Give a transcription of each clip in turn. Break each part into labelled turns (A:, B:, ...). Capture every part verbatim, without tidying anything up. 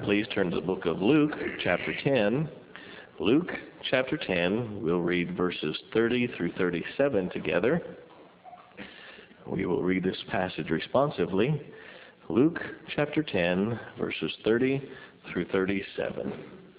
A: please turn to the book of Luke, chapter ten. Luke, chapter ten, we'll read verses thirty through thirty-seven together. We will read this passage responsively. Luke, chapter ten, verses thirty through thirty-seven.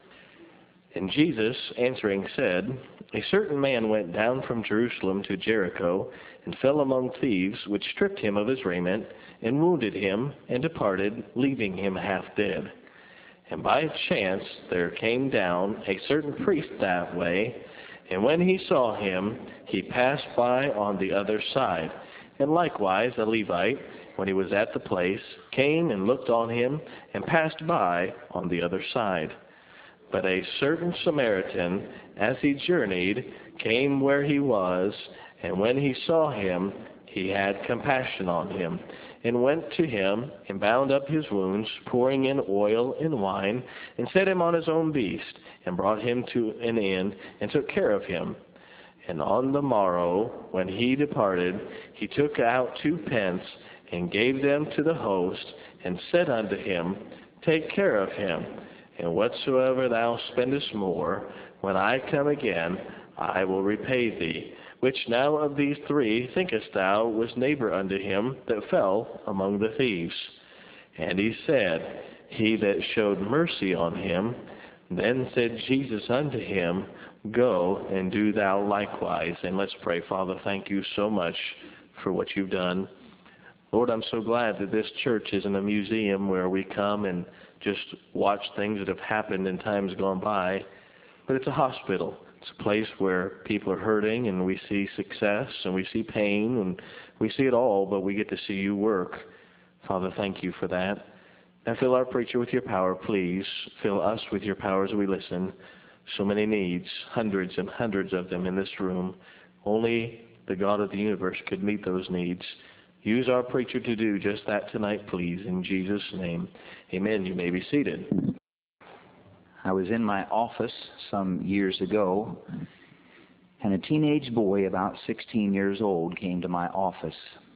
A: And Jesus, answering, said, A certain man went down from Jerusalem to Jericho, and fell among thieves, which stripped him of his raiment, and wounded him, and departed, leaving him half dead. And by chance there came down a certain priest that way, and when he saw him, he passed by on the other side. And likewise a Levite, when he was at the place, came and looked on him, and passed by on the other side. But a certain Samaritan, as he journeyed, came where he was, and when he saw him, he had compassion on him, and went to him, and bound up his wounds, pouring in oil and wine, and set him on his own beast, and brought him to an inn, and took care of him. And on the morrow, when he departed, he took out two pence, and gave them to the host, and said unto him, Take care of him, and whatsoever thou spendest more, when I come again, I will repay thee. Which now of these three thinkest thou was neighbor unto him that fell among the thieves? And he said, He that showed mercy on him. Then said Jesus unto him, Go and do thou likewise. And let's pray. Father, thank you so much for what you've done. Lord, I'm so glad that this church isn't a museum where we come and just watch things that have happened in times gone by, but it's a hospital. It's a place where people are hurting, and we see success, and we see pain, and we see it all, but we get to see you work. Father, thank you for that. Now fill our preacher with your power, please. Fill us with your power as we listen. So many needs, hundreds and hundreds of them in this room. Only the God of the universe could meet those needs. Use our preacher to do just that tonight, please, in Jesus' name. Amen. You may be seated.
B: I was in my office some years ago, and a teenage boy about sixteen years old came to my office.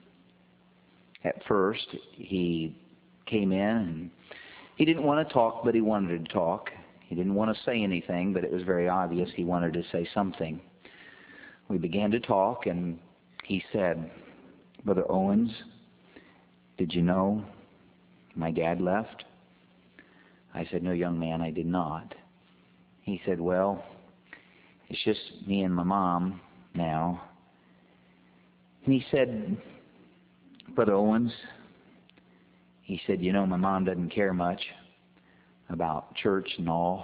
B: At first, he came in, and he didn't want to talk, but he wanted to talk. He didn't want to say anything, but it was very obvious he wanted to say something. We began to talk, and he said, Brother Owens, did you know my dad left? I said, No, young man, I did not. He said, Well, it's just me and my mom now. And he said, Brother Owens, he said, you know, my mom doesn't care much about church and all.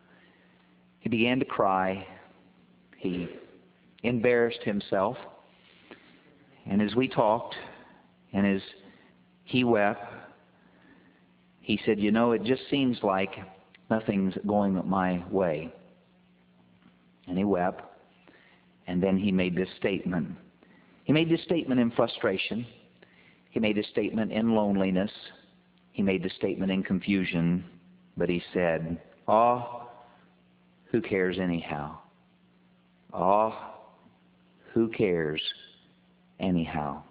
B: He began to cry. He embarrassed himself. And as we talked, and as he wept, he said, you know, it just seems like nothing's going my way. And he wept, and then he made this statement. He made this statement in frustration. He made this statement in loneliness. He made this statement in confusion. But he said, oh, who cares anyhow? Oh, who cares anyhow?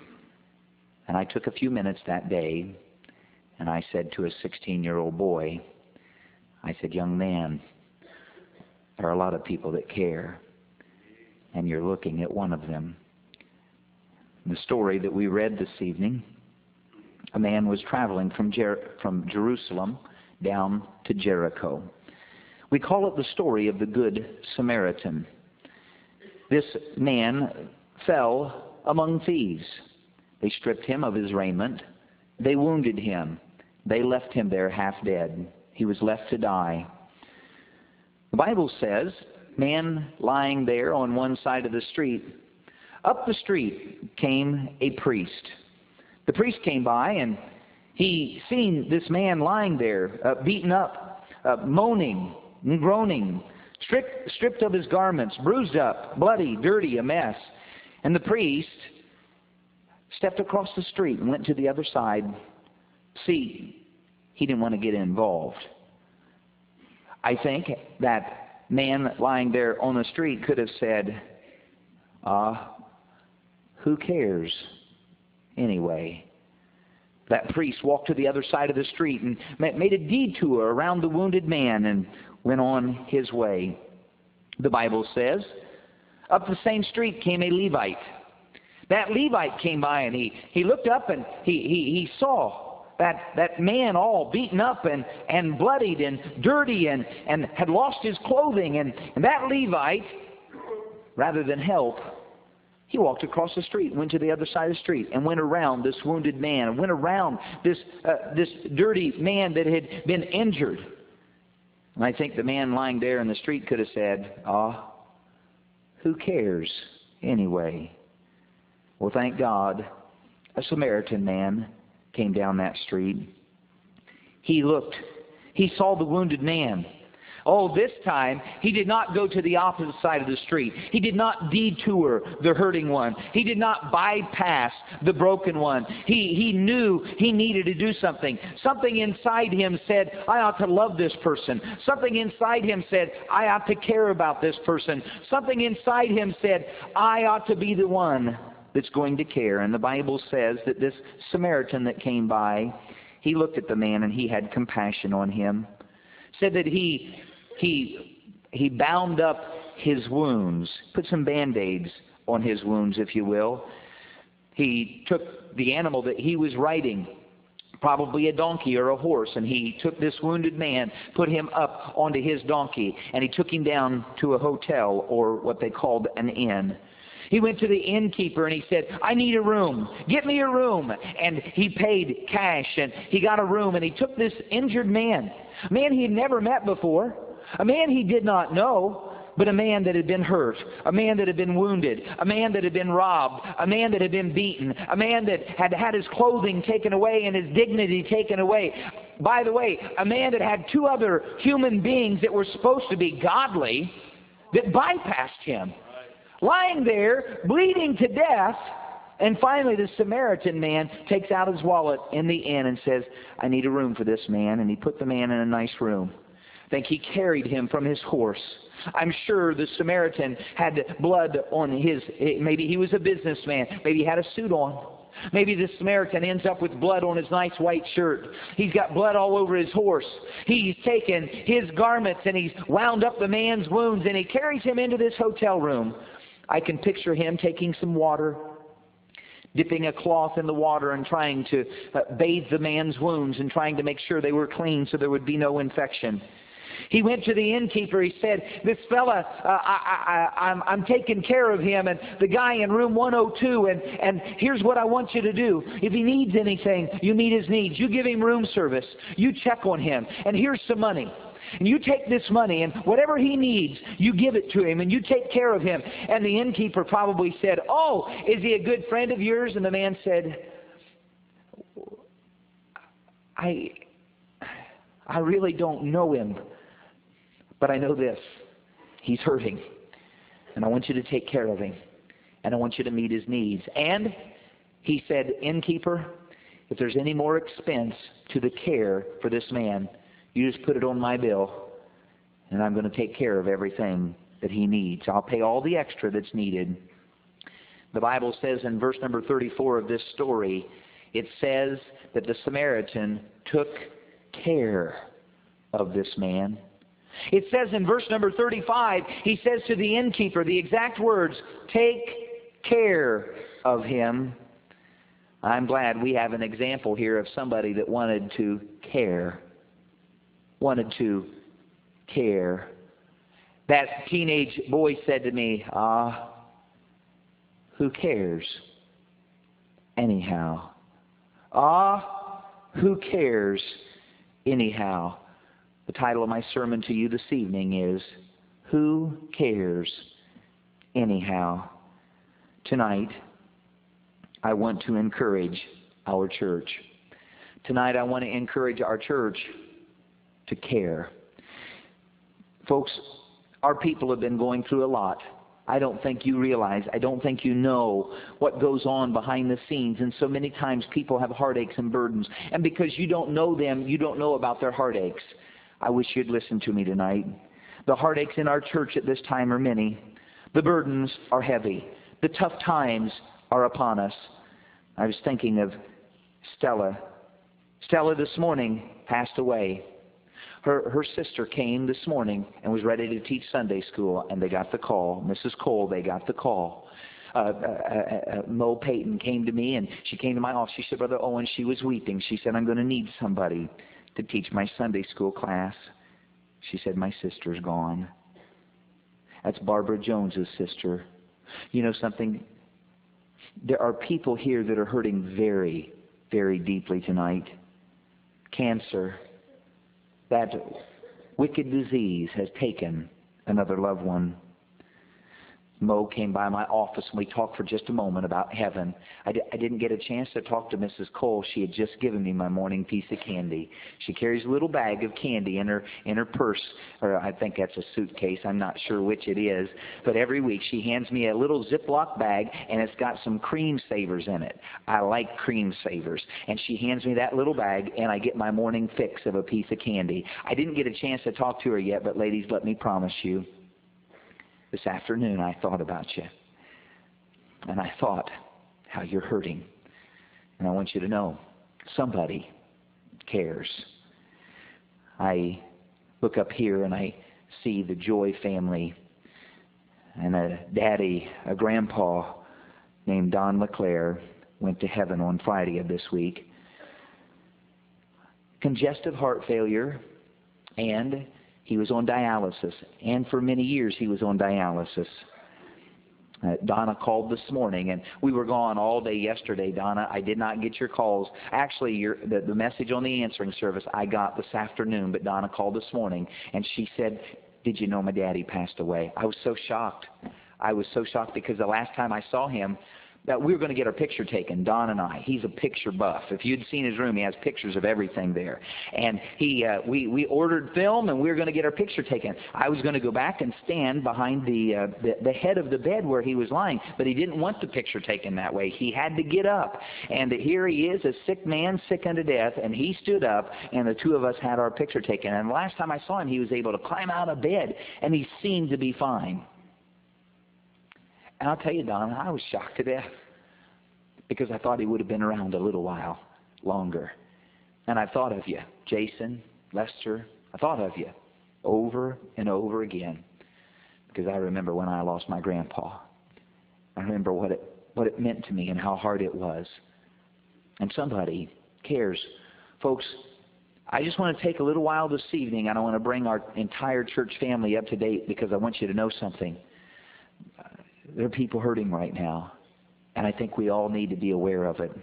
B: And I took a few minutes that day, and I said to a sixteen-year-old boy, I said, young man, there are a lot of people that care, and you're looking at one of them. The story that we read this evening, a man was traveling from, Jer- from Jerusalem down to Jericho. We call it the story of the Good Samaritan. This man fell among thieves. They stripped him of his raiment. They wounded him. They left him there half dead. He was left to die. The Bible says, man lying there on one side of the street. Up the street came a priest. The priest came by, and he seen this man lying there, uh, beaten up, uh, moaning and groaning, stripped, stripped of his garments, bruised up, bloody, dirty, a mess. And the priest stepped across the street and went to the other side. See, he didn't want to get involved. I think that man lying there on the street could have said, ah, uh, who cares anyway? That priest walked to the other side of the street and made a detour around the wounded man and went on his way. The Bible says, up the same street came a Levite. That Levite came by and he, he looked up and he, he, he saw that, that man all beaten up and, and bloodied and dirty and, and had lost his clothing. And, and that Levite, rather than help, he walked across the street, went to the other side of the street, and went around this wounded man, and went around this uh, this dirty man that had been injured. And I think the man lying there in the street could have said, "Ah, who cares anyway?" Well, thank God, a Samaritan man came down that street. He looked. He saw the wounded man. Oh, this time, he did not go to the opposite side of the street. He did not detour the hurting one. He did not bypass the broken one. He, he knew he needed to do something. Something inside him said, I ought to love this person. Something inside him said, I ought to care about this person. Something inside him said, I ought to be the one that's going to care. And the Bible says that this Samaritan that came by, he looked at the man and he had compassion on him. Said that he... He, he bound up his wounds, put some Band-Aids on his wounds, if you will. He took the animal that he was riding, probably a donkey or a horse, and he took this wounded man, put him up onto his donkey, and he took him down to a hotel, or what they called an inn. He went to the innkeeper and he said, I need a room. Get me a room. And he paid cash and he got a room, and he took this injured man, a man he had never met before, a man he did not know, but a man that had been hurt, a man that had been wounded, a man that had been robbed, a man that had been beaten, a man that had had his clothing taken away and his dignity taken away. By the way, a man that had two other human beings that were supposed to be godly that bypassed him. Lying there, bleeding to death, and finally the Samaritan man takes out his wallet in the inn and says, I need a room for this man, and he put the man in a nice room. I think he carried him from his horse. I'm sure the Samaritan had blood on his, maybe he was a businessman, maybe he had a suit on. Maybe the Samaritan ends up with blood on his nice white shirt. He's got blood all over his horse. He's taken his garments and he's wound up the man's wounds, and he carries him into this hotel room. I can picture him taking some water, dipping a cloth in the water and trying to uh, bathe the man's wounds and trying to make sure they were clean so there would be no infection. He went to the innkeeper. He said, this fella, uh, I, I, I'm, I'm taking care of him, and the guy in room one oh two, and, and here's what I want you to do. If he needs anything, you meet his needs. You give him room service. You check on him, and here's some money. And you take this money, and whatever he needs, you give it to him, and you take care of him. And the innkeeper probably said, oh, is he a good friend of yours? And the man said, I, I really don't know him. But I know this, he's hurting, and I want you to take care of him, and I want you to meet his needs. And he said, innkeeper, if there's any more expense to the care for this man, you just put it on my bill, and I'm going to take care of everything that he needs. I'll pay all the extra that's needed. The Bible says in verse number thirty-four of this story, it says that the Samaritan took care of this man. It says in verse number thirty-five, he says to the innkeeper the exact words, take care of him. I'm glad we have an example here of somebody that wanted to care. Wanted to care. That teenage boy said to me, ah, who cares anyhow? Ah, who cares anyhow? The title of my sermon to you this evening is, Who Cares Anyhow? Tonight, I want to encourage our church. Tonight, I want to encourage our church to care. Folks, our people have been going through a lot. I don't think you realize, I don't think you know what goes on behind the scenes. And so many times people have heartaches and burdens. And because you don't know them, you don't know about their heartaches. I wish you'd listen to me tonight. The heartaches in our church at this time are many. The burdens are heavy. The tough times are upon us. I was thinking of Stella Stella this morning passed away. Her her sister came this morning and was ready to teach Sunday school, and they got the call. Missus Cole, they got the call. Uh, uh, uh, uh, Mo Payton came to me, and she came to my office. She said, Brother Owen, she was weeping. She said, I'm going to need somebody to teach my Sunday school class. She said, my sister's gone. That's Barbara Jones's sister. You know something? There are people here that are hurting very, very deeply tonight. Cancer. That wicked disease has taken another loved one. Mo came by my office and we talked for just a moment about heaven. I, di- I didn't get a chance to talk to Missus Cole. She had just given me my morning piece of candy. She carries a little bag of candy in her in her purse, or I think that's a suitcase. I'm not sure which it is. But every week she hands me a little Ziploc bag, and it's got some cream savers in it. I like cream savers. And she hands me that little bag, and I get my morning fix of a piece of candy. I didn't get a chance to talk to her yet, but ladies, let me promise you, this afternoon I thought about you. And I thought how you're hurting. And I want you to know, somebody cares. I look up here and I see the Joy family and a daddy, a grandpa named Don LeClaire went to heaven on Friday of this week. Congestive heart failure, and he was on dialysis, and for many years he was on dialysis. Uh, Donna called this morning, and we were gone all day yesterday, Donna. I did not get your calls. Actually, your, the, the message on the answering service I got this afternoon, but Donna called this morning, and she said, did you know my daddy passed away? I was so shocked. I was so shocked because the last time I saw him, that we were going to get our picture taken, Don and I. He's a picture buff. If you'd seen his room, he has pictures of everything there. And he, uh, we, we ordered film, and we were going to get our picture taken. I was going to go back and stand behind the, uh, the the head of the bed where he was lying, but he didn't want the picture taken that way. He had to get up. And here he is, a sick man, sick unto death, and he stood up, and the two of us had our picture taken. And the last time I saw him, he was able to climb out of bed, and he seemed to be fine. And I'll tell you, Don, I was shocked to death because I thought he would have been around a little while longer. And I thought of you, Jason, Lester. I thought of you over and over again because I remember when I lost my grandpa. I remember what it what it meant to me and how hard it was. And somebody cares. Folks, I just want to take a little while this evening, and I want to bring our entire church family up to date because I want you to know something. There are people hurting right now, and I think we all need to be aware of it.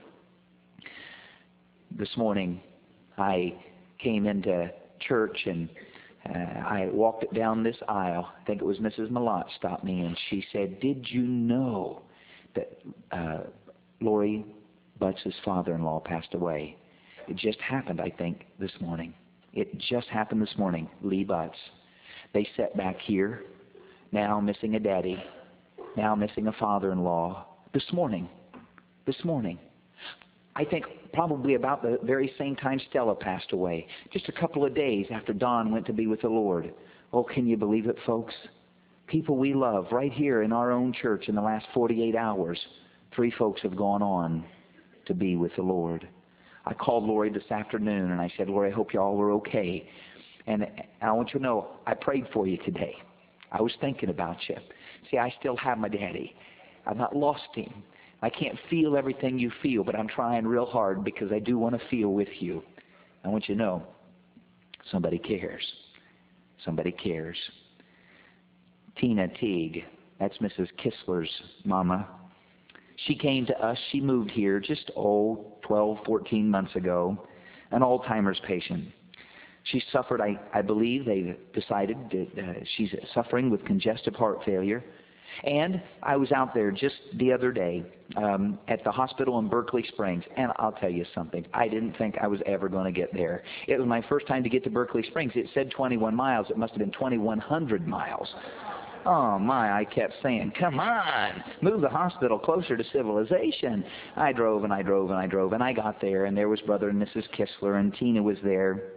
B: This morning, I came into church, and uh, I walked down this aisle. I think it was Missus Malott stopped me, and she said, did you know that uh, Lori Butts' father-in-law passed away? It just happened, I think, this morning. It just happened this morning, Lee Butts. They sat back here, now missing a daddy, now missing a father-in-law, this morning, this morning. I think probably about the very same time Stella passed away, just a couple of days after Don went to be with the Lord. Oh, can you believe it, folks? People we love right here in our own church in the last forty-eight hours, three folks have gone on to be with the Lord. I called Lori this afternoon and I said, Lori, I hope you all were okay. And I want you to know, I prayed for you today. I was thinking about you. See, I still have my daddy. I've not lost him. I can't feel everything you feel, but I'm trying real hard because I do want to feel with you. I want you to know, somebody cares. Somebody cares. Tina Teague, that's Missus Kistler's mama. She came to us. She moved here just, oh, twelve, fourteen months ago, an Alzheimer's patient. She suffered, I, I believe they decided that uh, she's suffering with congestive heart failure. And I was out there just the other day um, at the hospital in Berkeley Springs, and I'll tell you something. I didn't think I was ever going to get there. It was my first time to get to Berkeley Springs. It said twenty-one miles. It must have been twenty-one hundred miles. Oh, my, I kept saying, come on, move the hospital closer to civilization. I drove and I drove and I drove, and I got there, and there was Brother and Missus Kistler, and Tina was there.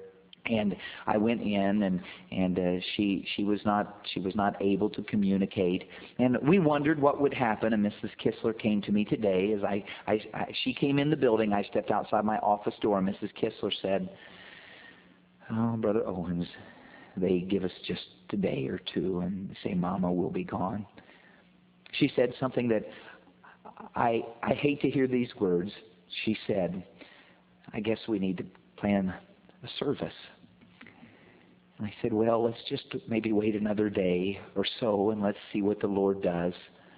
B: And I went in, and and uh, she she was not she was not able to communicate, and we wondered what would happen. And Missus Kistler came to me today as I, I, I she came in the building. I stepped outside my office door, and Missus Kistler said, "Oh, Brother Owens, they give us just a day or two, and say Mama will be gone." She said something that I I hate to hear these words. She said, "I guess we need to plan a service." And I said, "Well, let's just maybe wait another day or so and let's see what the Lord does."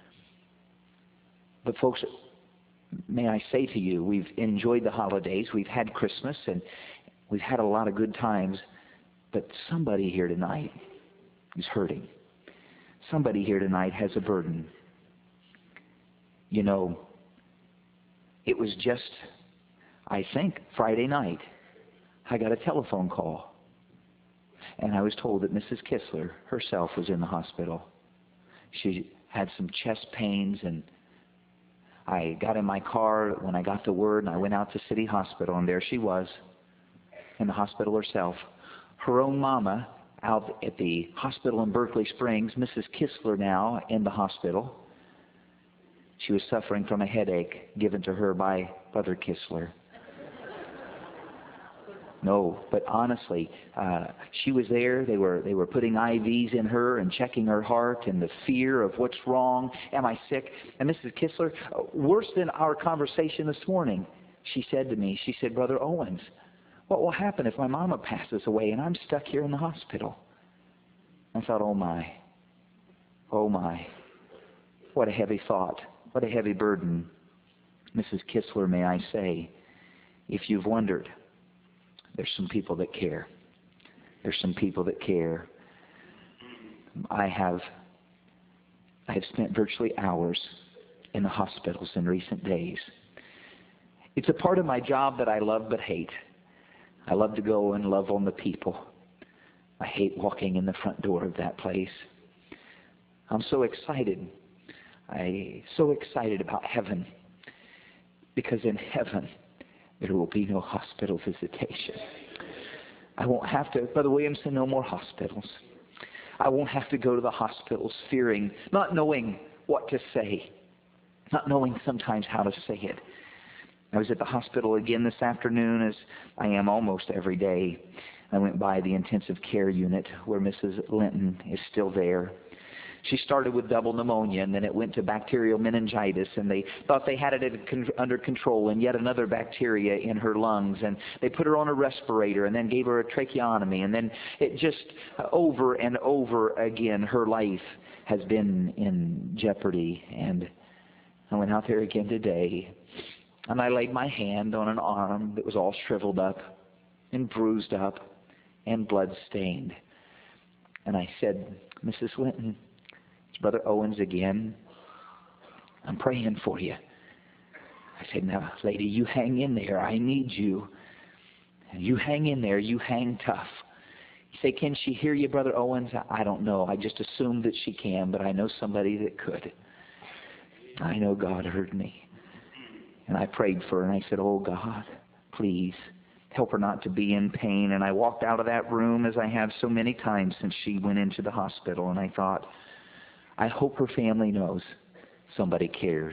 B: But folks, may I say to you, we've enjoyed the holidays, we've had Christmas, and we've had a lot of good times, but somebody here tonight is hurting. Somebody here tonight has a burden. You know, it was just, I think, Friday night, I got a telephone call. And I was told that Missus Kistler herself was in the hospital. She had some chest pains, and I got in my car when I got the word, and I went out to City Hospital, and there she was in the hospital herself. Her own mama out at the hospital in Berkeley Springs, Missus Kistler now in the hospital. She was suffering from a headache given to her by Brother Kistler. No, but honestly, uh, she was there. They were they were putting I Vs in her and checking her heart, and the fear of what's wrong. Am I sick? And Missus Kistler, worse than our conversation this morning, she said to me, she said, "Brother Owens, what will happen if my mama passes away and I'm stuck here in the hospital?" I thought, oh my, oh my, what a heavy thought, what a heavy burden. Missus Kistler, may I say, if you've wondered, there's some people that care. There's some people that care. I have I have spent virtually hours in the hospitals in recent days. It's a part of my job that I love but hate. I love to go and love on the people. I hate walking in the front door of that place. I'm so excited. I'm so excited about heaven, because in heaven there will be no hospital visitation. I won't have to, Brother Williamson, no more hospitals. I won't have to go to the hospitals fearing, not knowing what to say, not knowing sometimes how to say it. I was at the hospital again this afternoon, as I am almost every day. I went by the intensive care unit where Missus Linton is still there. She started with double pneumonia, and then it went to bacterial meningitis, and they thought they had it under control, and yet another bacteria in her lungs, and they put her on a respirator and then gave her a tracheotomy, and then it just over and over again, her life has been in jeopardy. And I went out there again today, and I laid my hand on an arm that was all shriveled up and bruised up and blood-stained. And I said, "Missus Linton, it's Brother Owens again. I'm praying for you." I said, "Now, lady, you hang in there. I need you. You hang in there. You hang tough." You say, "Can she hear you, Brother Owens?" I don't know. I just assumed that she can, but I know somebody that could. I know God heard me. And I prayed for her, and I said, "Oh, God, please help her not to be in pain." And I walked out of that room, as I have so many times since she went into the hospital, and I thought, I hope her family knows somebody cares.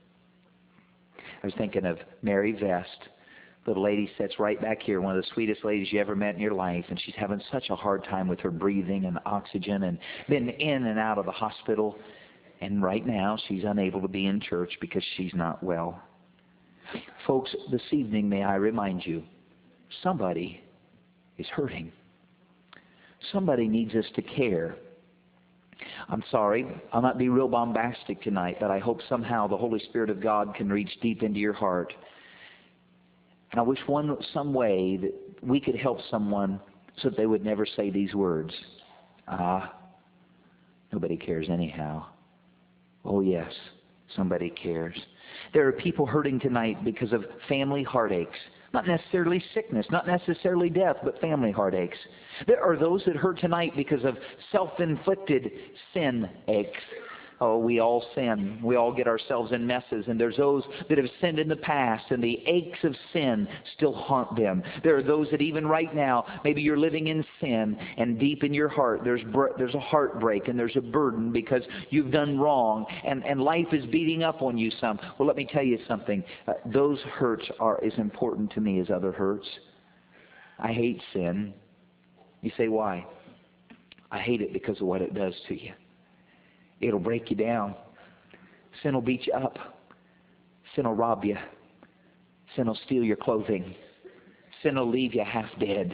B: I was thinking of Mary Vest. Little lady sits right back here, one of the sweetest ladies you ever met in your life, and she's having such a hard time with her breathing and oxygen, and been in and out of the hospital. And right now she's unable to be in church because she's not well. Folks, this evening, may I remind you, somebody is hurting. Somebody needs us to care. I'm sorry, I'll not be real bombastic tonight, but I hope somehow the Holy Spirit of God can reach deep into your heart. And I wish one some way that we could help someone so that they would never say these words. Ah, nobody cares anyhow. Oh yes, somebody cares. There are people hurting tonight because of family heartaches. Not necessarily sickness, not necessarily death, but family heartaches. There are those that hurt tonight because of self-inflicted sin aches. Oh, we all sin. We all get ourselves in messes. And there's those that have sinned in the past, and the aches of sin still haunt them. There are those that even right now, maybe you're living in sin, and deep in your heart there's br- there's a heartbreak and there's a burden because you've done wrong, and, and life is beating up on you some. Well, let me tell you something. Uh, those hurts are as important to me as other hurts. I hate sin. You say, why? I hate it because of what it does to you. It'll break you down. Sin will beat you up. Sin will rob you. Sin will steal your clothing. Sin will leave you half dead.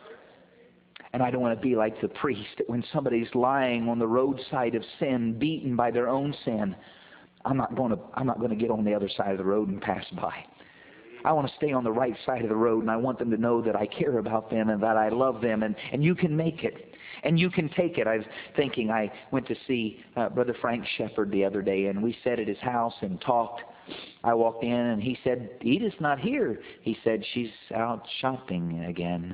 B: And I don't want to be like the priest that when somebody's lying on the roadside of sin, beaten by their own sin, I'm not going to, I'm not going to get on the other side of the road and pass by. I want to stay on the right side of the road, and I want them to know that I care about them and that I love them, and, and you can make it. And you can take it. I was thinking, I went to see uh, Brother Frank Shepard the other day, and we sat at his house and talked. I walked in, and he said, Edith's not here. He said, she's out shopping again.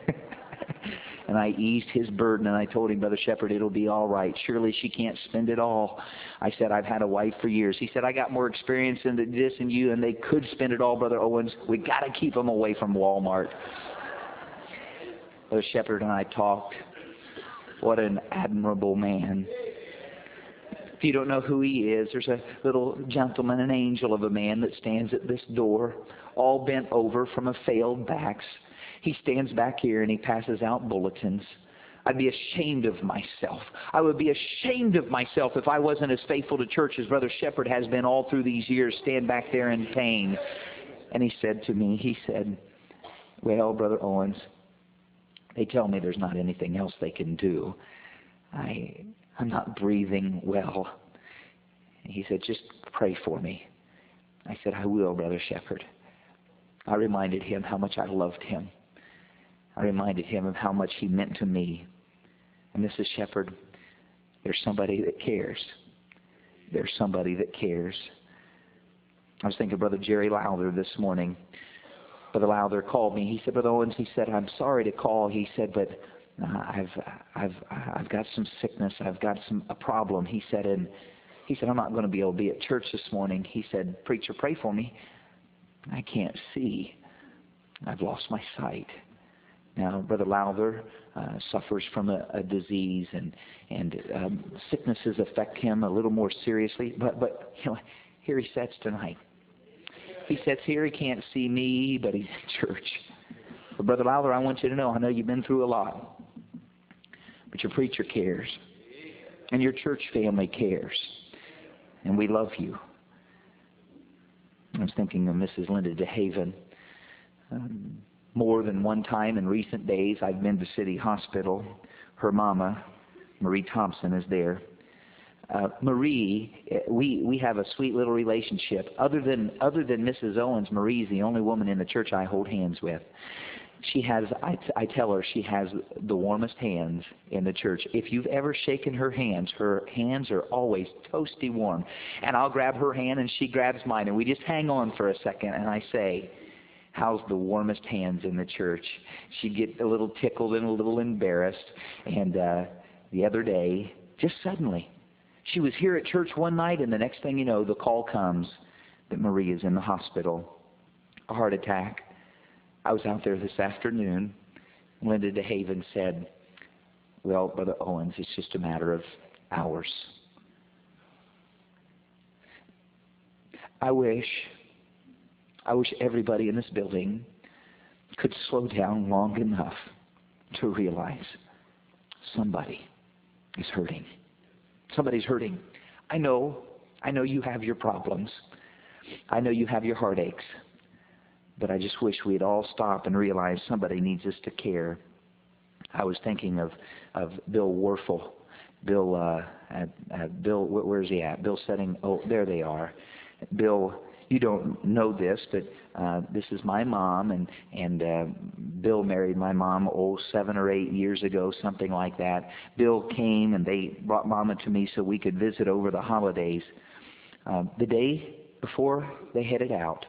B: And I eased his burden, and I told him, Brother Shepard, it'll be all right. Surely she can't spend it all. I said, I've had a wife for years. He said, I got more experience in this than you, and they could spend it all, Brother Owens. We got to keep them away from Walmart. Brother Shepard and I talked. What an admirable man. If you don't know who he is, there's a little gentleman, an angel of a man that stands at this door, all bent over from a failed backs. He stands back here and he passes out bulletins. I'd be ashamed of myself. I would be ashamed of myself if I wasn't as faithful to church as Brother Shepard has been all through these years, stand back there in pain. And he said to me, he said, well, Brother Owens, they tell me there's not anything else they can do. I, I'm not breathing well. He said, just pray for me. I said, I will, Brother Shepard. I reminded him how much I loved him. I reminded him of how much he meant to me. And Missus Shepard, there's somebody that cares. There's somebody that cares. I was thinking of Brother Jerry Lowther this morning. Brother Lowther called me. He said, Brother Owens, he said, I'm sorry to call. He said, but uh, I've I've I've got some sickness. I've got some a problem. He said, and he said, I'm not going to be able to be at church this morning. He said, preacher, pray for me. I can't see. I've lost my sight. Now, Brother Lowther uh, suffers from a, a disease, and and um, sicknesses affect him a little more seriously. But but you know, here he sits tonight. He sits here, he can't see me, but he's in church. But Brother Lowther, I want you to know, I know you've been through a lot, but your preacher cares, and your church family cares, and we love you. I was thinking of Missus Linda DeHaven. Um, more than one time in recent days, I've been to City Hospital. Her mama, Marie Thompson, is there. Uh, Marie, we, we have a sweet little relationship. Other than other than Missus Owens, Marie's the only woman in the church I hold hands with. She has, I, I tell her, she has the warmest hands in the church. If you've ever shaken her hands, her hands are always toasty warm. And I'll grab her hand and she grabs mine, and we just hang on for a second, and I say, how's the warmest hands in the church? She'd get a little tickled and a little embarrassed. And uh, the other day, just suddenly, she was here at church one night, and the next thing you know, the call comes that Marie is in the hospital, a heart attack. I was out there this afternoon. Linda DeHaven said, well, Brother Owens, it's just a matter of hours. I wish, I wish everybody in this building could slow down long enough to realize somebody is hurting. Somebody's hurting. I know, I know you have your problems. I know you have your heartaches. But I just wish we'd all stop and realize somebody needs us to care. I was thinking of, of Bill Warfel. Bill, uh, uh, uh, Bill, where's he at? Bill setting, oh, there they are. Bill, you don't know this, but uh, this is my mom, and, and uh, Bill married my mom, oh, seven or eight years ago, something like that. Bill came, and they brought Mama to me so we could visit over the holidays. Uh, the day before they headed out,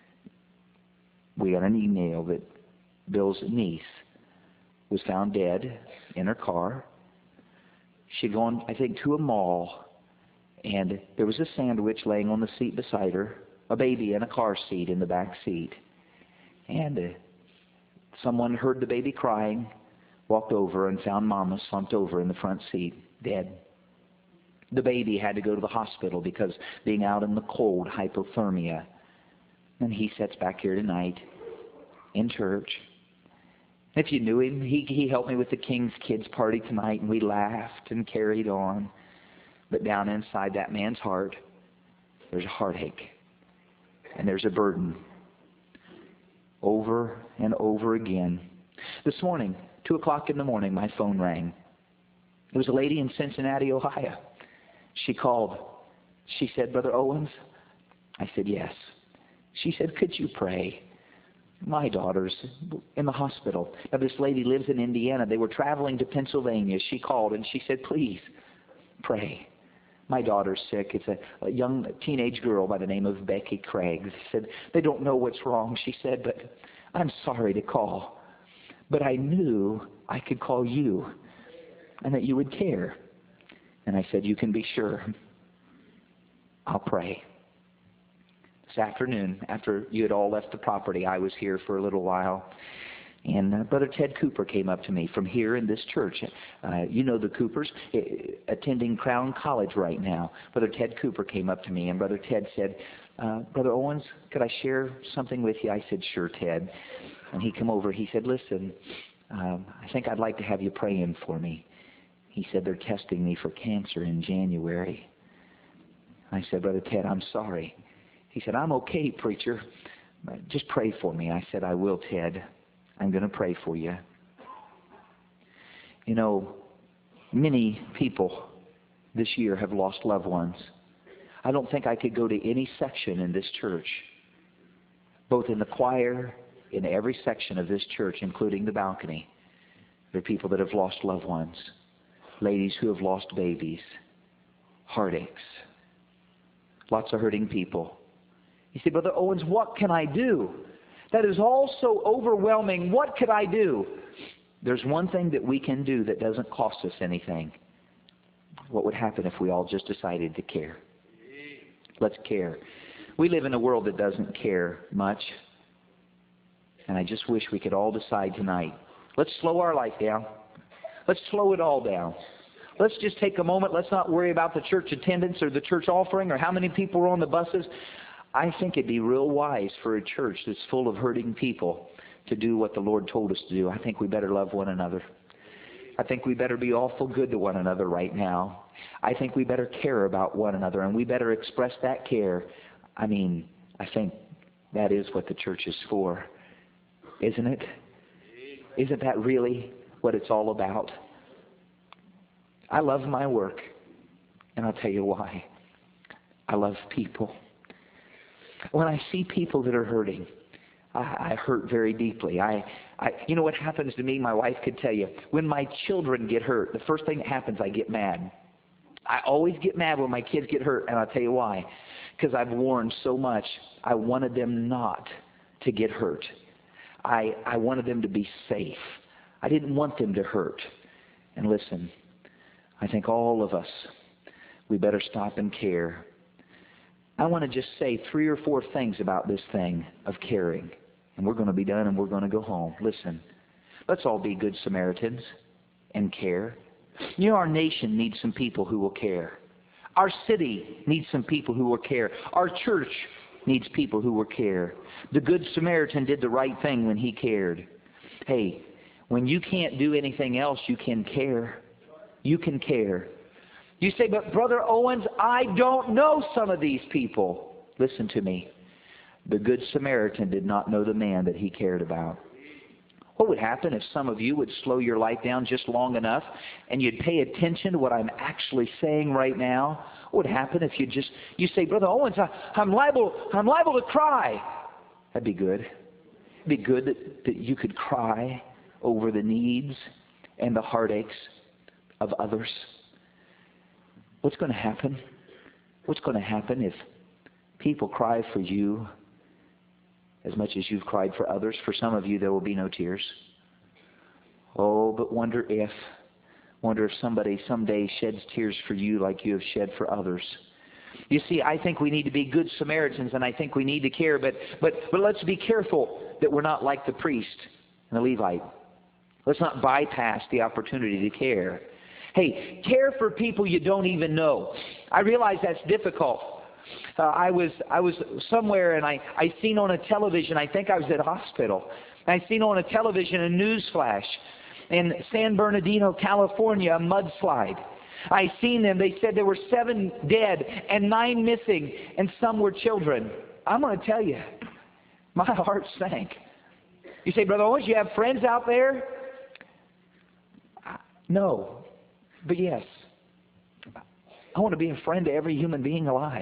B: we got an email that Bill's niece was found dead in her car. She'd gone, I think, to a mall, And there was a sandwich laying on the seat beside her, a baby in a car seat in the back seat. And uh, someone heard the baby crying, walked over and found Mama slumped over in the front seat, dead. The baby had to go to the hospital because being out in the cold, hypothermia. And he sits back here tonight in church. If you knew him, he, he helped me with the King's Kids party tonight, and we laughed and carried on. But down inside that man's heart, there's a heartache, and there's a burden. Over and over again. This morning, two o'clock in the morning, my phone rang. It was a lady in Cincinnati, Ohio. She called. She said, "Brother Owens?" I said, "Yes." She said, "Could you pray? My daughter's in the hospital." Now, this lady lives in Indiana. They were traveling to Pennsylvania. She called and she said, "Please, pray. My daughter's sick." It's a, a young teenage girl by the name of Becky Craig. She said, "They don't know what's wrong." She said, "But I'm sorry to call. But I knew I could call you and that you would care." And I said, "You can be sure. I'll pray." This afternoon, after you had all left the property, I was here for a little while. And uh, Brother Ted Cooper came up to me from here in this church. Uh, you know the Coopers, uh, attending Crown College right now. Brother Ted Cooper came up to me, and Brother Ted said, uh, "Brother Owens, could I share something with you?" I said, "Sure, Ted." And he came over. He said, "Listen, um, I think I'd like to have you praying for me." He said, "They're testing me for cancer in January." I said, "Brother Ted, I'm sorry." He said, "I'm okay, preacher. Just pray for me." I said, "I will, Ted. I'm going to pray for you." You know, many people this year have lost loved ones. I don't think I could go to any section in this church, both in the choir, in every section of this church, including the balcony. There are people that have lost loved ones, ladies who have lost babies, heartaches, lots of hurting people. You say, "Brother Owens, what can I do? That is all so overwhelming. What could I do?" There's one thing that we can do that doesn't cost us anything. What would happen if we all just decided to care? Let's care. We live in a world that doesn't care much. And I just wish we could all decide tonight. Let's slow our life down. Let's slow it all down. Let's just take a moment. Let's not worry about the church attendance or the church offering or how many people are on the buses. I think it'd be real wise for a church that's full of hurting people to do what the Lord told us to do. I think we better love one another. I think we better be awful good to one another right now. I think we better care about one another, and we better express that care. I mean, I think that is what the church is for, isn't it? Isn't that really what it's all about? I love my work, and I'll tell you why. I love people. When I see people that are hurting, I, I hurt very deeply. I, I, you know what happens to me? My wife could tell you. When my children get hurt, the first thing that happens, I get mad. I always get mad when my kids get hurt, and I'll tell you why. Because I've warned so much. I wanted them not to get hurt. I, I wanted them to be safe. I didn't want them to hurt. And listen, I think all of us, we better stop and care. I want to just say three or four things about this thing of caring. And we're going to be done and we're going to go home. Listen, let's all be good Samaritans and care. You know, our nation needs some people who will care. Our city needs some people who will care. Our church needs people who will care. The Good Samaritan did the right thing when he cared. Hey, when you can't do anything else, you can care. You can care. You say, "But Brother Owens, I don't know some of these people." Listen to me. The Good Samaritan did not know the man that he cared about. What would happen if some of you would slow your life down just long enough and you'd pay attention to what I'm actually saying right now? What would happen if you just, you say, "Brother Owens, I, I'm liable, I'm liable to cry." That'd be good. It'd be good that, that you could cry over the needs and the heartaches of others. What's going to happen? What's going to happen if people cry for you as much as you've cried for others? For some of you, there will be no tears. Oh, but wonder if, wonder if somebody someday sheds tears for you like you have shed for others. You see, I think we need to be good Samaritans, and I think we need to care, but, but, but let's be careful that we're not like the priest and the Levite. Let's not bypass the opportunity to care. Hey, care for people you don't even know. I realize that's difficult. Uh, I was I was somewhere and I, I seen on a television, I think I was at a hospital, I seen on a television a news flash in San Bernardino, California, a mudslide. I seen them, they said there were seven dead and nine missing, and some were children. I'm going to tell you, my heart sank. You say, Brother Owens, you have friends out there? No, but yes. I want to be a friend to every human being alive.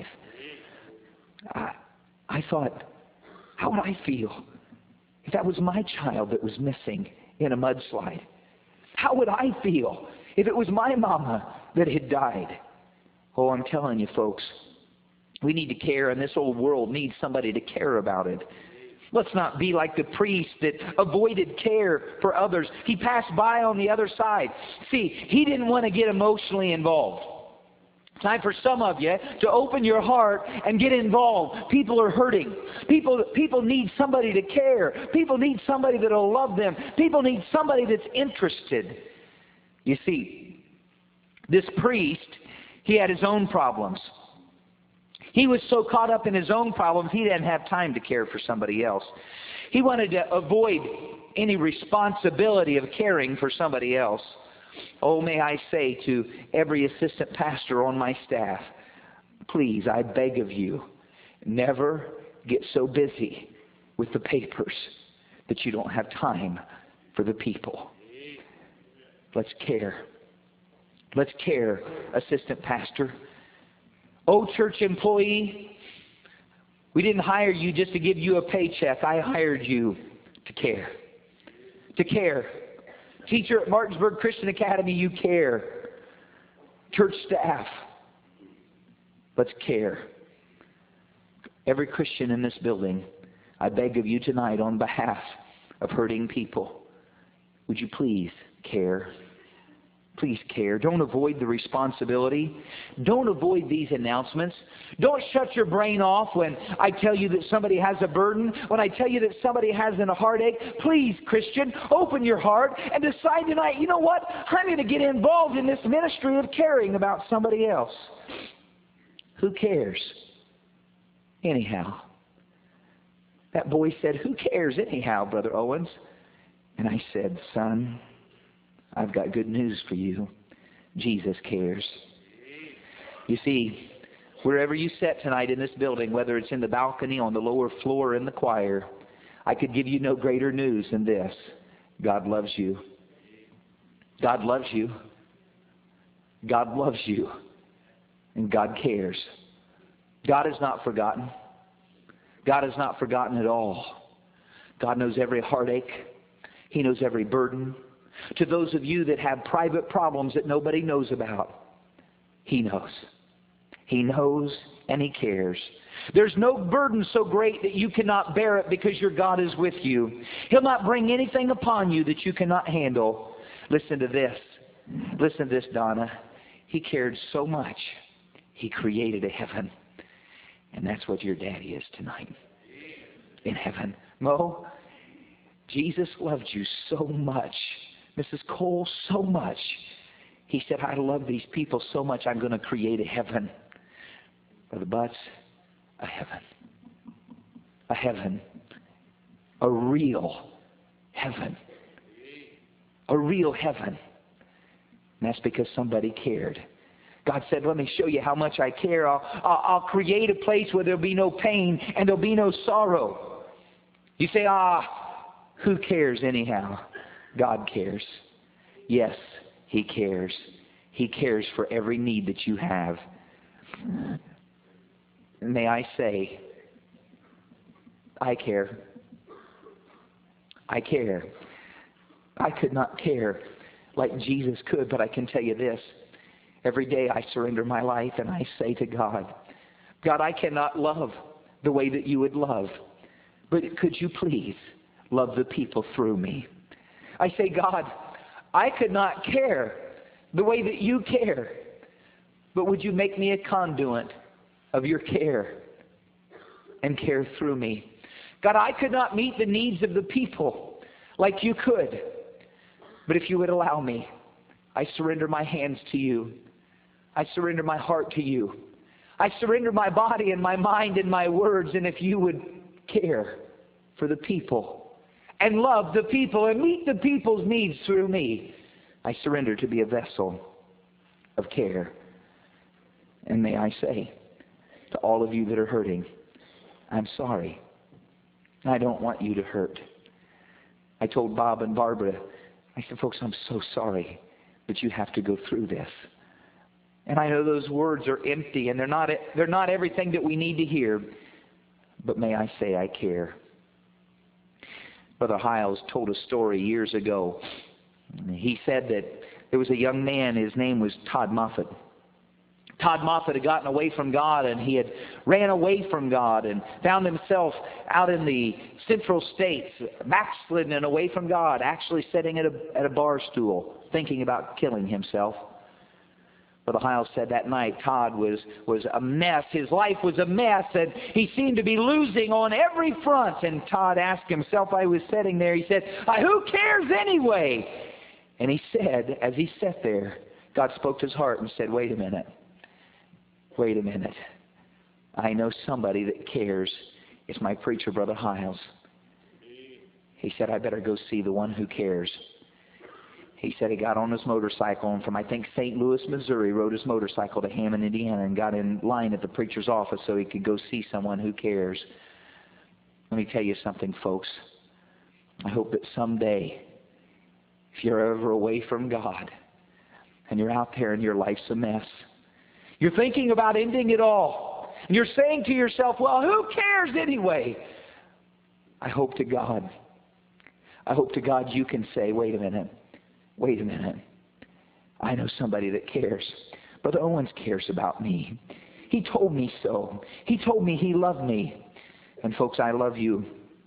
B: I, I thought, how would I feel if that was my child that was missing in a mudslide? How would I feel if it was my mama that had died? Oh, I'm telling you, folks, we need to care, and this old world needs somebody to care about it. Let's not be like the priest that avoided care for others. He passed by on the other side. See, he didn't want to get emotionally involved. Time for some of you to open your heart and get involved. People are hurting. People, people need somebody to care. People need somebody that will love them. People need somebody that's interested. You see, this priest, he had his own problems. He was so caught up in his own problems, he didn't have time to care for somebody else. He wanted to avoid any responsibility of caring for somebody else. Oh, may I say to every assistant pastor on my staff, please, I beg of you, never get so busy with the papers that you don't have time for the people. Let's care. Let's care, assistant pastor. Oh, church employee, we didn't hire you just to give you a paycheck. I hired you to care. To care. Teacher at Martinsburg Christian Academy, you care. Church staff, let's care. Every Christian in this building, I beg of you tonight on behalf of hurting people, would you please care? Please care. Don't avoid the responsibility. Don't avoid these announcements. Don't shut your brain off when I tell you that somebody has a burden, when I tell you that somebody has a heartache. Please, Christian, open your heart and decide tonight, you know what? I'm going to get involved in this ministry of caring about somebody else. Who cares? Anyhow. That boy said, who cares anyhow, Brother Owens? And I said, son, I've got good news for you. Jesus cares. You see, wherever you sit tonight in this building, whether it's in the balcony, on the lower floor, or in the choir, I could give you no greater news than this. God loves you. God loves you. God loves you. And God cares. God has not forgotten. God has not forgotten at all. God knows every heartache. He knows every burden. To those of you that have private problems that nobody knows about, He knows. He knows and He cares. There's no burden so great that you cannot bear it because your God is with you. He'll not bring anything upon you that you cannot handle. Listen to this. Listen to this, Donna. He cared so much, He created a heaven. And that's what your daddy is tonight. In heaven. Mo, Jesus loved you so much. Missus Cole, so much. He said, I love these people so much, I'm going to create a heaven. Brother Butts, a heaven. A heaven. A real heaven. A real heaven. And that's because somebody cared. God said, let me show you how much I care. I'll, I'll, I'll create a place where there'll be no pain and there'll be no sorrow. You say, ah, who cares anyhow? God cares. Yes, He cares. He cares for every need that you have. And may I say, I care. I care. I could not care like Jesus could, but I can tell you this. Every day I surrender my life and I say to God, God, I cannot love the way that you would love, but could you please love the people through me? I say, God, I could not care the way that you care, but would you make me a conduit of your care and care through me. God, I could not meet the needs of the people like you could. But if you would allow me, I surrender my hands to you. I surrender my heart to you. I surrender my body and my mind and my words. And if you would care for the people and love the people and meet the people's needs through me, I surrender to be a vessel of care. And may I say to all of you that are hurting, I'm sorry. I don't want you to hurt. I told Bob and Barbara, I said, folks, I'm so sorry, but you have to go through this. And I know those words are empty and they're not, they're not everything that we need to hear. But may I say I care. Brother Hiles told a story years ago. He said that there was a young man, his name was Todd Moffat. Todd Moffat had gotten away from God, and he had ran away from God and found himself out in the central states, backslidden and away from God, actually sitting at a, at a bar stool, thinking about killing himself. Brother Hiles said that night Todd was, was a mess. His life was a mess, and he seemed to be losing on every front. And Todd asked himself, I was sitting there, he said, who cares anyway? And he said, as he sat there, God spoke to his heart and said, wait a minute. Wait a minute. I know somebody that cares. It's my preacher, Brother Hiles. He said, I better go see the one who cares. He said he got on his motorcycle and from, I think, Saint Louis, Missouri, rode his motorcycle to Hammond, Indiana, and got in line at the preacher's office so he could go see someone who cares. Let me tell you something, folks. I hope that someday, if you're ever away from God and you're out there and your life's a mess, you're thinking about ending it all, and you're saying to yourself, well, who cares anyway? I hope to God, I hope to God you can say, wait a minute, wait a minute. I know somebody that cares. Brother Owens cares about me. He told me so. He told me he loved me. And folks, I love you.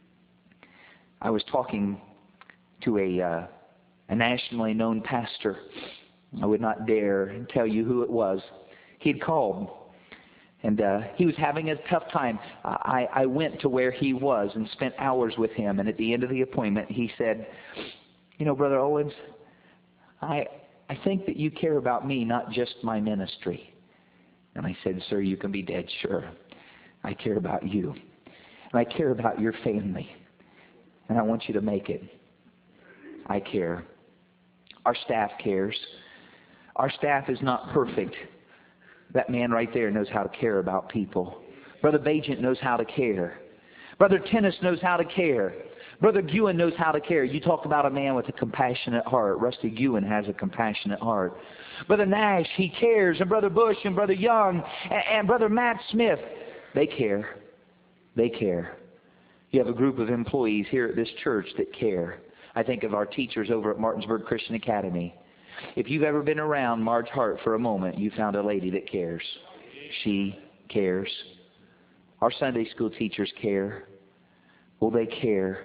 B: I was talking to a, uh, a nationally known pastor. I would not dare tell you who it was. He'd called, and uh, he was having a tough time. I, I went to where he was and spent hours with him, and at the end of the appointment, he said, you know, Brother Owens, I, I think that you care about me, not just my ministry. And I said, sir, you can be dead sure. I care about you, and I care about your family, and I want you to make it. I care. Our staff cares. Our staff is not perfect. That man right there knows how to care about people. Brother Bajent knows how to care. Brother Tennis knows how to care. Brother Guin knows how to care. You talk about a man with a compassionate heart. Rusty Guin has a compassionate heart. Brother Nash, he cares. And Brother Bush and Brother Young and, and Brother Matt Smith, they care. They care. You have a group of employees here at this church that care. I think of our teachers over at Martinsburg Christian Academy. If you've ever been around Marge Hart for a moment, you found a lady that cares. She cares. Our Sunday school teachers care. Well, they care.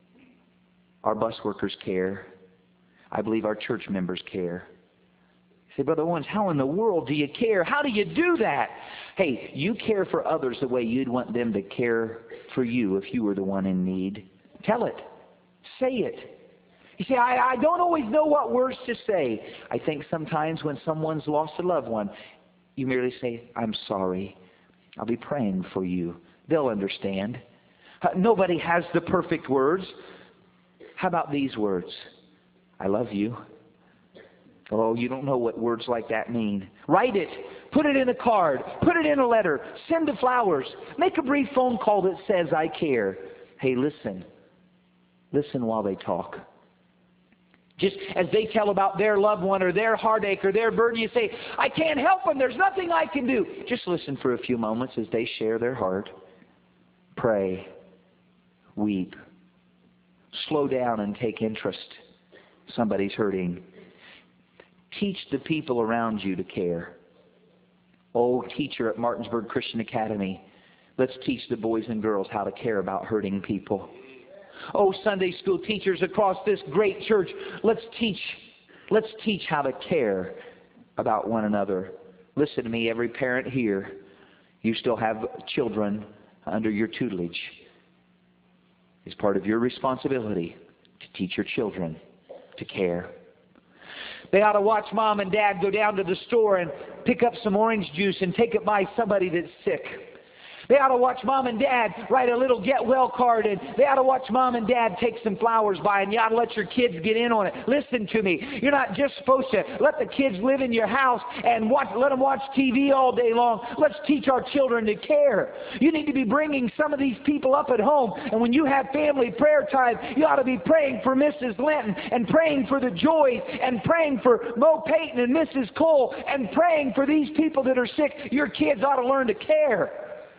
B: Our bus workers care. I believe our church members care. You say, Brother Owens, how in the world do you care? How do you do that? Hey, you care for others the way you'd want them to care for you if you were the one in need. Tell it. Say it. You see, I, I don't always know what words to say. I think sometimes when someone's lost a loved one, you merely say, I'm sorry. I'll be praying for you. They'll understand. Uh, nobody has the perfect words. How about these words? I love you. Oh, you don't know what words like that mean. Write it. Put it in a card. Put it in a letter. Send the flowers. Make a brief phone call that says, I care. Hey, listen. Listen while they talk. Just as they tell about their loved one or their heartache or their burden, you say, I can't help them. There's nothing I can do. Just listen for a few moments as they share their heart. Pray. Weep. Slow down and take interest. Somebody's hurting. Teach the people around you to care. Oh, teacher at Martinsburg Christian Academy, let's teach the boys and girls how to care about hurting people. Oh, Sunday school teachers across this great church, let's teach, let's teach how to care about one another. Listen to me, every parent here. You still have children under your tutelage. It's part of your responsibility to teach your children to care. They ought to watch mom and dad go down to the store and pick up some orange juice and take it by somebody that's sick. They ought to watch mom and dad write a little get well card, and they ought to watch mom and dad take some flowers by, and you ought to let your kids get in on it. Listen to me. You're not just supposed to let the kids live in your house and watch, let them watch T V all day long. Let's teach our children to care. You need to be bringing some of these people up at home, and when you have family prayer time, you ought to be praying for Missus Linton and praying for the Joys and praying for Mo Payton and Missus Cole and praying for these people that are sick. Your kids ought to learn to care.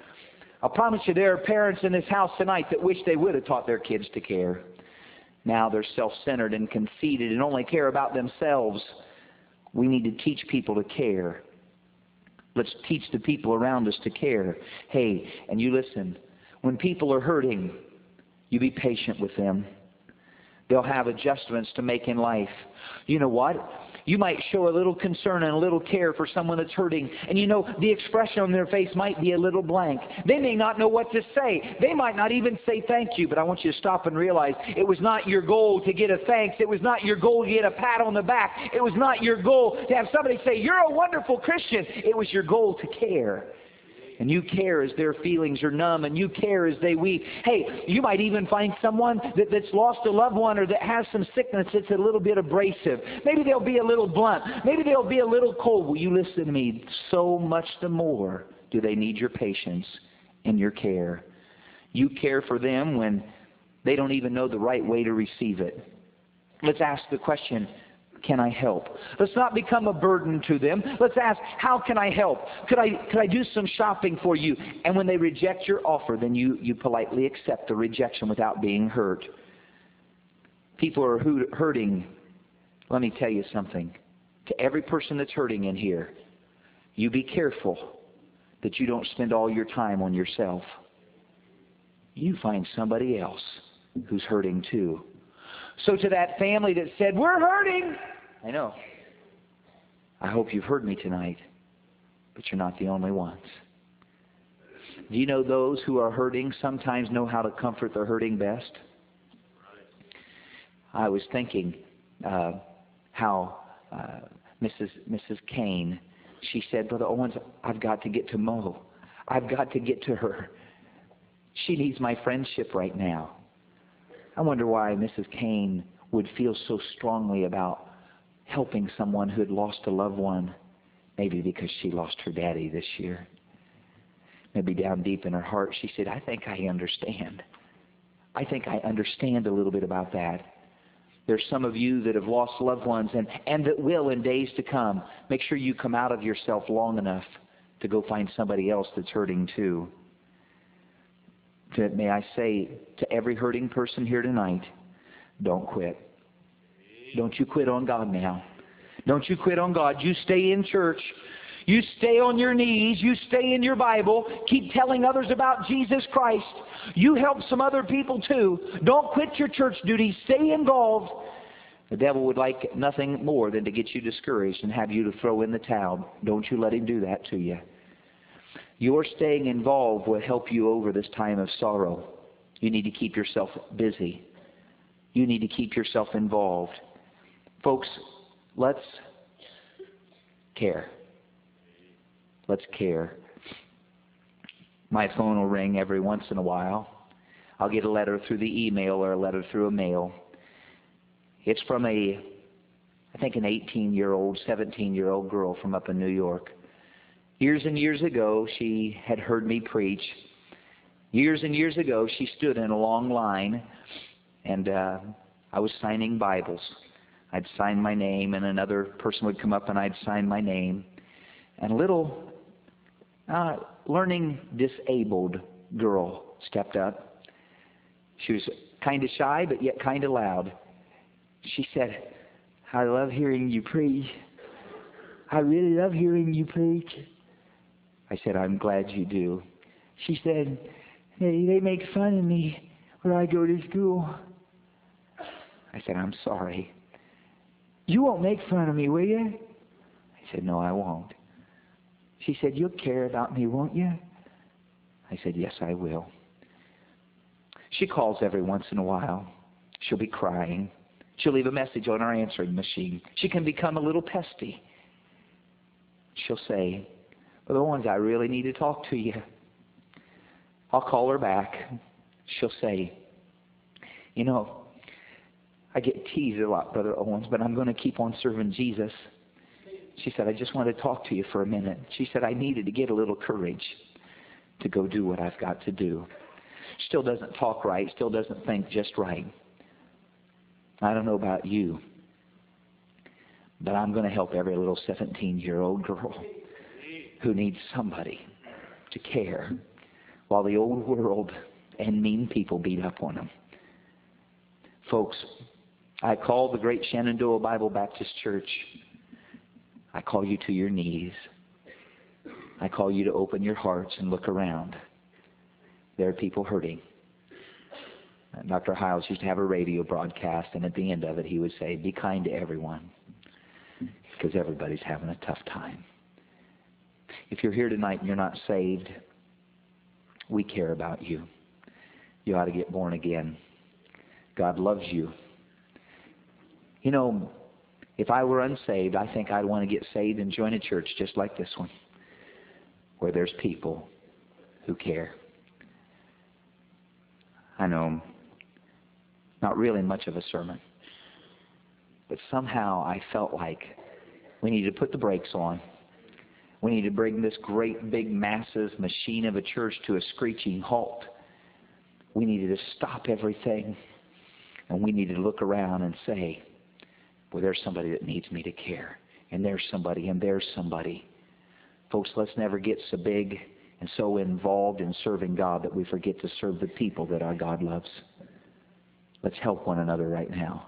B: I promise you there are parents in this house tonight that wish they would have taught their kids to care. Now they're self-centered and conceited and only care about themselves. We need to teach people to care. Let's teach the people around us to care. Hey, and you listen, when people are hurting, you be patient with them. They'll have adjustments to make in life. You know what? You might show a little concern and a little care for someone that's hurting, and you know, the expression on their face might be a little blank. They may not know what to say. They might not even say thank you, but I want you to stop and realize it was not your goal to get a thanks. It was not your goal to get a pat on the back. It was not your goal to have somebody say, "You're a wonderful Christian." It was your goal to care. And you care as their feelings are numb, and you care as they weep. Hey, you might even find someone that, that's lost a loved one or that has some sickness that's a little bit abrasive. Maybe they'll be a little blunt. Maybe they'll be a little cold. Will you listen to me? So much the more do they need your patience and your care. You care for them when they don't even know the right way to receive it. Let's ask the question, can I help? Let's not become a burden to them. Let's ask, how can I help? Could I could I do some shopping for you? And when they reject your offer, then you, you politely accept the rejection without being hurt. People are hurting. Let me tell you something. To every person that's hurting in here, you be careful that you don't spend all your time on yourself. You find somebody else who's hurting too. So to that family that said, "We're hurting," I know. I hope you've heard me tonight, but you're not the only ones. Do you know those who are hurting sometimes know how to comfort the hurting best? I was thinking uh, how uh, Missus Missus Kane, she said, "Brother Owens, I've got to get to Mo. I've got to get to her. She needs my friendship right now." I wonder why Missus Kane would feel so strongly about helping someone who had lost a loved one. Maybe because she lost her daddy this year. Maybe down deep in her heart she said, "I think I understand. I think I understand a little bit about that." There's some of you that have lost loved ones and, and that will in days to come. Make sure you come out of yourself long enough to go find somebody else that's hurting too. May I say to every hurting person here tonight, don't quit. Don't you quit on God now. Don't you quit on God. You stay in church. You stay on your knees. You stay in your Bible. Keep telling others about Jesus Christ. You help some other people too. Don't quit your church duty. Stay involved. The devil would like nothing more than to get you discouraged and have you to throw in the towel. Don't you let him do that to you. Your staying involved will help you over this time of sorrow. You need to keep yourself busy. You need to keep yourself involved. Folks, let's care. Let's care. My phone will ring every once in a while. I'll get a letter through the email or a letter through a mail. It's from a, I think an eighteen-year-old, seventeen-year-old girl from up in New York. Years and years ago, she had heard me preach. Years and years ago, she stood in a long line, and uh, I was signing Bibles. I'd sign my name, and another person would come up, and I'd sign my name. And a little uh, learning disabled girl stepped up. She was kind of shy, but yet kind of loud. She said, "I love hearing you preach. I really love hearing you preach." I said, "I'm glad you do." She said, "Hey, they make fun of me when I go to school." I said, "I'm sorry." "You won't make fun of me, will you?" I said, "No, I won't." She said, "You'll care about me, won't you?" I said, yes, I will. She calls every once in a while. She'll be crying. She'll leave a message on our answering machine. She can become a little pesty. She'll say, Brother Owens, I really need to talk to you. I'll call her back. She'll say, you know, I get teased a lot, Brother Owens, but I'm going to keep on serving Jesus. She said, I just want to talk to you for a minute. She said, I needed to get a little courage to go do what I've got to do. Still doesn't talk right, still doesn't think just right. I don't know about you, but I'm going to help every little seventeen-year-old girl who needs somebody to care while the old world and mean people beat up on them. Folks, I call the great Shenandoah Bible Baptist Church. I call you to your knees. I call you to open your hearts and look around. There are people hurting. Doctor Hiles used to have a radio broadcast, and at the end of it he would say, be kind to everyone, because everybody's having a tough time. If you're here tonight and you're not saved, we care about you. You ought to get born again. God loves you. You know, if I were unsaved, I think I'd want to get saved and join a church just like this one, where there's people who care. I know, not really much of a sermon, but somehow I felt like we need to put the brakes on. We need to bring this great, big, massive machine of a church to a screeching halt. We needed to stop everything, and we needed to look around and say, well, there's somebody that needs me to care, and there's somebody, and there's somebody. Folks, let's never get so big and so involved in serving God that we forget to serve the people that our God loves. Let's help one another right now.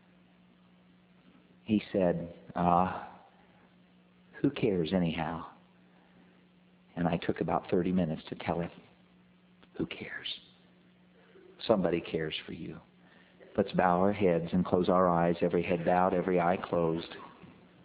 B: He said, ah, who cares anyhow? And I took about thirty minutes to tell him, who cares? Somebody cares for you. Let's bow our heads and close our eyes, every head bowed, every eye closed.